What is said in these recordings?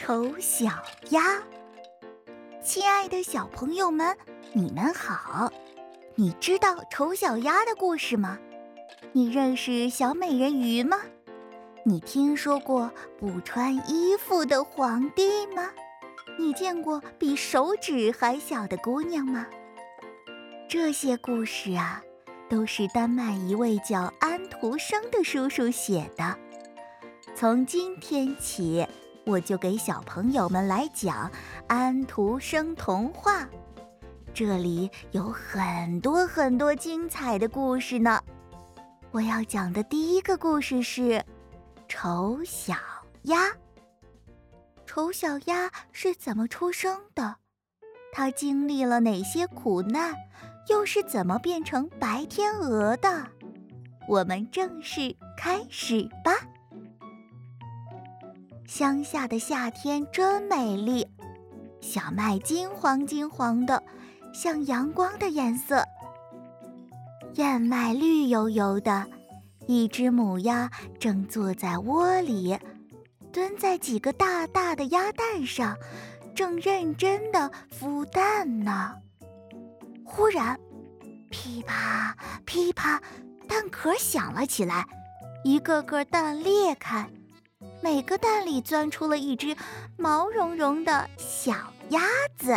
丑小鸭。亲爱的小朋友们，你们好！你知道丑小鸭的故事吗？你认识小美人鱼吗？你听说过不穿衣服的皇帝吗？你见过比手指还小的姑娘吗？这些故事啊，都是丹麦一位叫安徒生的叔叔写的。从今天起，我就给小朋友们来讲安徒生童话。这里有很多很多精彩的故事呢。我要讲的第一个故事是丑小鸭。丑小鸭是怎么出生的？它经历了哪些苦难？又是怎么变成白天鹅的？我们正式开始吧。乡下的夏天真美丽，小麦金黄金黄的，像阳光的颜色。燕麦绿油油的，一只母鸭正坐在窝里，蹲在几个大大的鸭蛋上，正认真地孵蛋呢。忽然，噼啪噼啪，蛋壳响了起来，一个个蛋裂开，每个蛋里钻出了一只毛茸茸的小鸭子。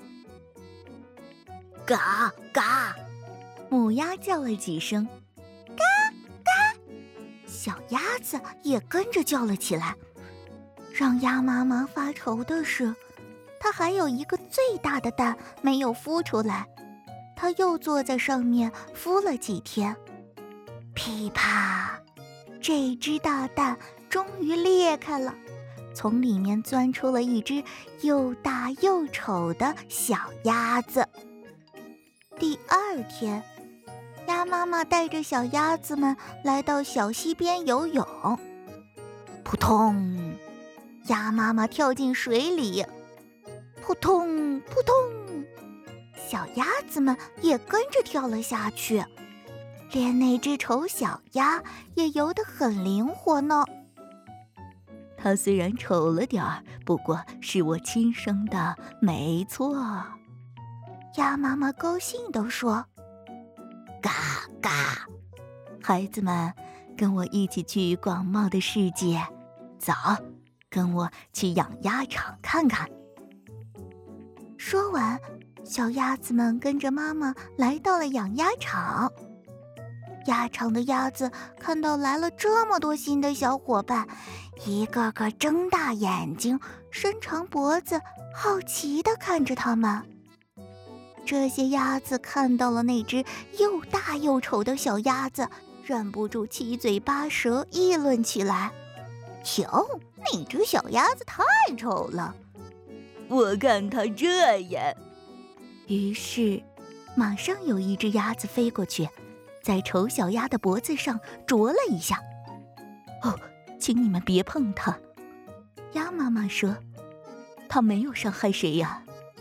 嘎嘎， 母鸭叫了几声，嘎嘎，小鸭子也跟着叫了起来。让鸭妈妈发愁的是，它还有一个最大的蛋没有孵出来，它又坐在上面孵了几天。噼啪，这只大蛋终于裂开了，从里面钻出了一只又大又丑的小鸭子。第二天，鸭妈妈带着小鸭子们来到小溪边游泳。扑通，鸭妈妈跳进水里，扑通扑通，小鸭子们也跟着跳了下去，连那只丑小鸭也游得很灵活呢。它虽然丑了点儿，不过是我亲生的，没错。鸭妈妈高兴地说： 嘎嘎， 孩子们，跟我一起去广袤的世界，走，跟我去养鸭场看看。说完，小鸭子们跟着妈妈来到了养鸭场。鸭场的鸭子看到来了这么多新的小伙伴，一个个睁大眼睛，伸长脖子，好奇地看着它们。这些鸭子看到了那只又大又丑的小鸭子，忍不住七嘴八舌议论起来：瞧，那只小鸭子太丑了， 我看它这样。 于是马上有一只鸭子飞过去，在丑小鸭的脖子上啄了一下。哦，请你们别碰它，鸭妈妈说，它没有伤害谁呀。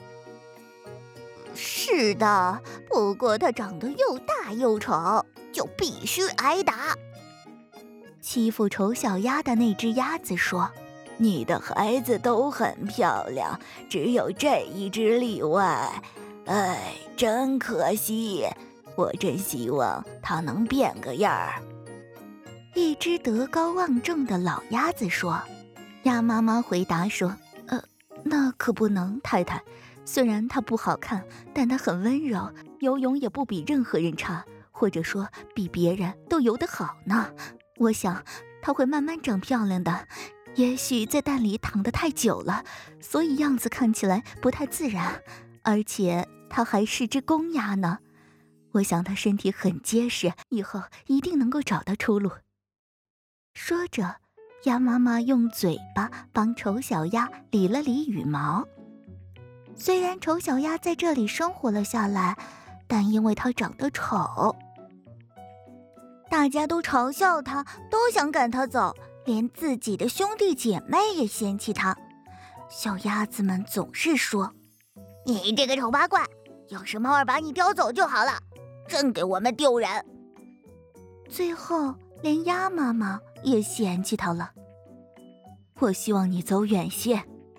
是的，不过它长得又大又丑，就必须挨打。欺负丑小鸭的那只鸭子说： 你的孩子都很漂亮，只有这一只例外。哎，真可惜，我真希望它能变个样儿。 一只德高望重的老鸭子说。鸭妈妈回答说：那可不能，太太。虽然它不好看，但它很温柔，游泳也不比任何人差，或者说比别人都游得好呢。我想它会慢慢长漂亮的，也许在蛋里躺得太久了，所以样子看起来不太自然，而且它还是只公鸭呢。我想它身体很结实，以后一定能够找到出路。说着，鸭妈妈用嘴巴帮丑小鸭理了理羽毛。虽然丑小鸭在这里生活了下来，但因为它长得丑，大家都嘲笑它，都想赶它走，连自己的兄弟姐妹也嫌弃它。小鸭子们总是说：你这个丑八怪，要是猫儿把你叼走就好了，真给我们丢人。最后连鸭妈妈也嫌弃它了。我希望你走远些，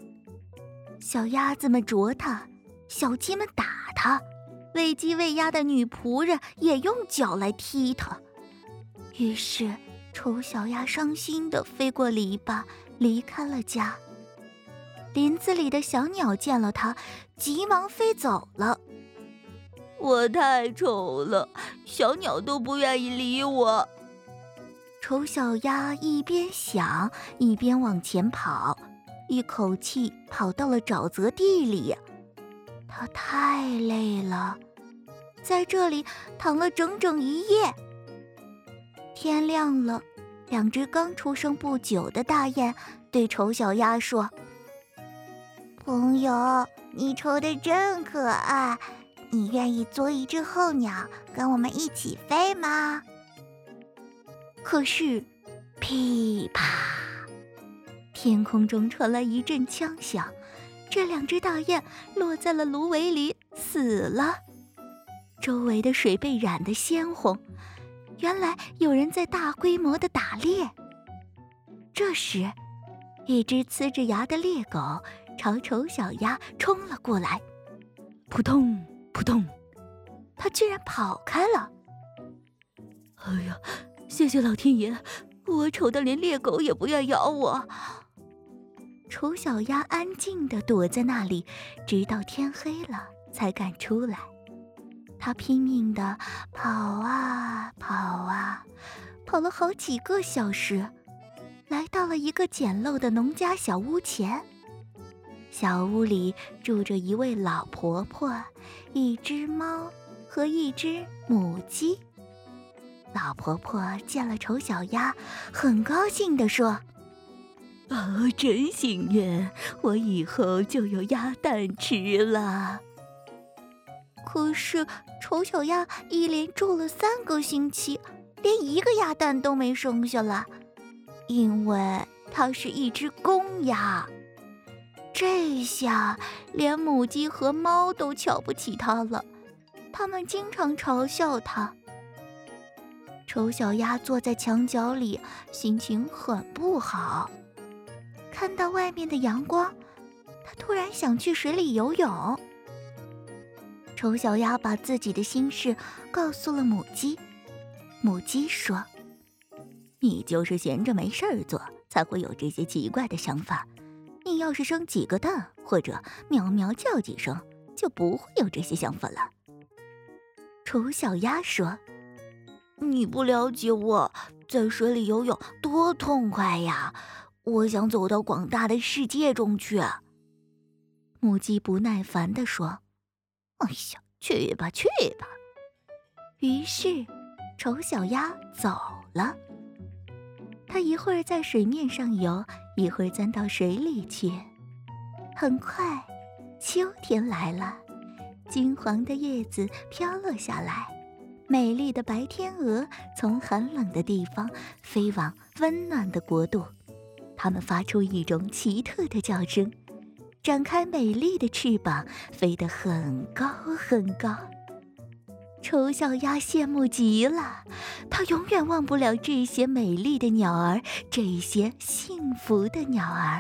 小鸭子们啄它，小鸡们打它，喂鸡喂鸭的女仆人也用脚来踢它。于是丑小鸭伤心地飞过篱笆，离开了家。林子里的小鸟见了它，急忙飞走了。 我太丑了，小鸟都不愿意理我。 丑小鸭一边想，一边往前跑，一口气跑到了沼泽地里。它太累了，在这里躺了整整一夜。天亮了，两只刚出生不久的大雁对丑小鸭说：“ 朋友，你丑得真可爱，你愿意做一只候鸟，跟我们一起飞吗？” 可是，噼啪，天空中传来一阵枪响，这两只大雁落在了芦苇里，死了。周围的水被染得鲜红，原来有人在大规模的打猎。这时，一只呲着牙的猎狗朝丑小鸭冲了过来，扑通扑通，它居然跑开了。哎呀，谢谢老天爷，我丑得连猎狗也不愿咬我。丑小鸭安静地躲在那里，直到天黑了才敢出来。它拼命地跑啊跑啊，跑了好几个小时，来到了一个简陋的农家小屋前。小屋里住着一位老婆婆、一只猫和一只母鸡。老婆婆见了丑小鸭，很高兴地说：“真幸运，我以后就有鸭蛋吃了。”可是丑小鸭一连住了3个星期，连一个鸭蛋都没生下来，因为它是一只公鸭。这下连母鸡和猫都瞧不起它了，它们经常嘲笑它。丑小鸭坐在墙角里，心情很不好。看到外面的阳光，它突然想去水里游泳。丑小鸭把自己的心事告诉了母鸡。母鸡说：“你就是闲着没事儿做，才会有这些奇怪的想法。你要是生几个蛋，或者喵喵叫几声，就不会有这些想法了。”丑小鸭说：“ 你不了解我，在水里游泳多痛快呀！我想走到广大的世界中去。” 母鸡不耐烦地说：“哎呀，去吧去吧。”于是丑小鸭走了。它一会儿在水面上游，一会儿钻到水里去。很快，秋天来了，金黄的叶子飘落下来，美丽的白天鹅从寒冷的地方飞往温暖的国度。它们发出一种奇特的叫声，展开美丽的翅膀，飞得很高很高。丑小鸭羡慕极了，它永远忘不了这些美丽的鸟儿，这些幸福的鸟儿。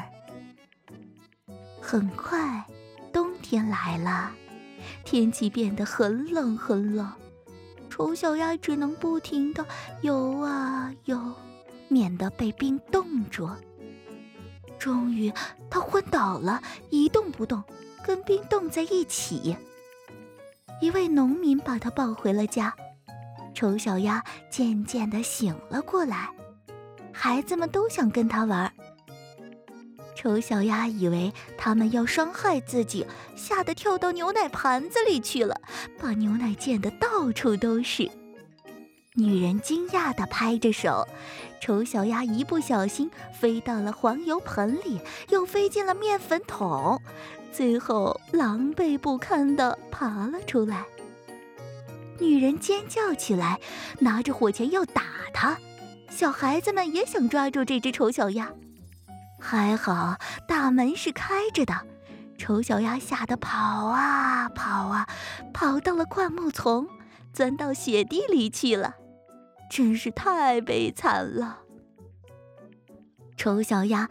很快，冬天来了，天气变得很冷很冷，丑小鸭只能不停地游啊游，免得被冰冻住。终于，它昏倒了，一动不动，跟冰冻在一起。一位农民把它抱回了家，丑小鸭渐渐地醒了过来，孩子们都想跟它玩。丑小鸭以为他们要伤害自己，吓得跳到牛奶盘子里去了，把牛奶溅得到处都是。女人惊讶地拍着手，丑小鸭一不小心飞到了黄油盆里，又飞进了面粉桶，最后狼狈不堪地爬了出来。女人尖叫起来，拿着火钳要打它，小孩子们也想抓住这只丑小鸭。还好大门是开着的，丑小鸭吓得跑啊跑啊，跑到了灌木丛，钻到雪地里去了，真是太悲惨了。丑小鸭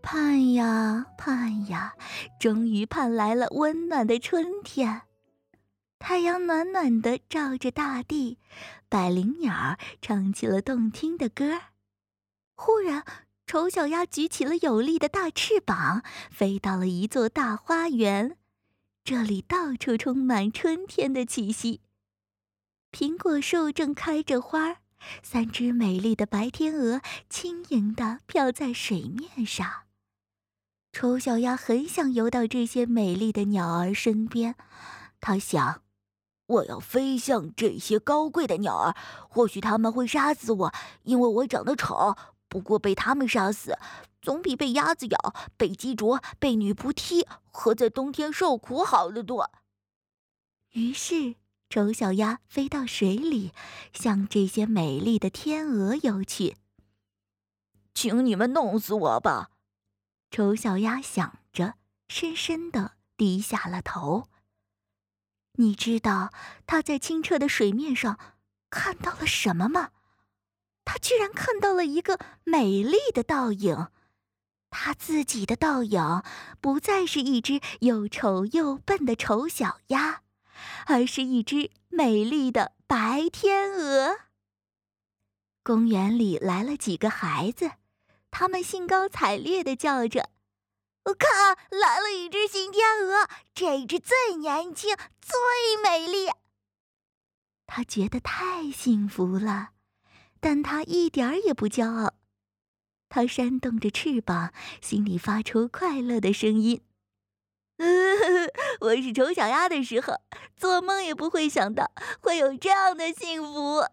盼呀盼呀，终于盼来了温暖的春天。太阳暖暖地照着大地，百灵鸟唱起了动听的歌。忽然，丑小鸭举起了有力的大翅膀，飞到了一座大花园。这里到处充满春天的气息。苹果树正开着花，3只美丽的白天鹅轻盈地飘在水面上。丑小鸭很想游到这些美丽的鸟儿身边，它想， 我要飞向这些高贵的鸟儿，或许他们会杀死我，因为我长得丑。不过被他们杀死，总比被鸭子咬、被鸡啄、被女仆踢和在冬天受苦好得多。 于是，丑小鸭飞到水里，向这些美丽的天鹅游去。 请你们弄死我吧！ 丑小鸭想着，深深地低下了头。你知道它在清澈的水面上看到了什么吗？它居然看到了一个美丽的倒影。它自己的倒影不再是一只又丑又笨的丑小鸭，而是一只美丽的白天鹅。公园里来了几个孩子，他们兴高采烈地叫着： 看，来了一只新天鹅，这只最年轻、最美丽。 他觉得太幸福了，但他一点儿也不骄傲。他扇动着翅膀，心里发出快乐的声音。我是丑小鸭的时候，做梦也不会想到会有这样的幸福。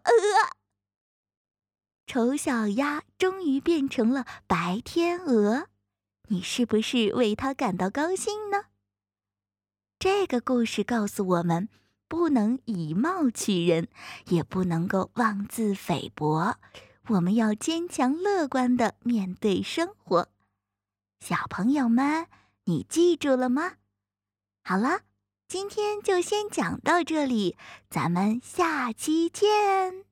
丑小鸭终于变成了白天鹅，你是不是为它感到高兴呢？这个故事告诉我们，不能以貌取人，也不能够妄自菲薄，我们要坚强乐观地面对生活。小朋友们，你记住了吗？好了，今天就先讲到这里，咱们下期见。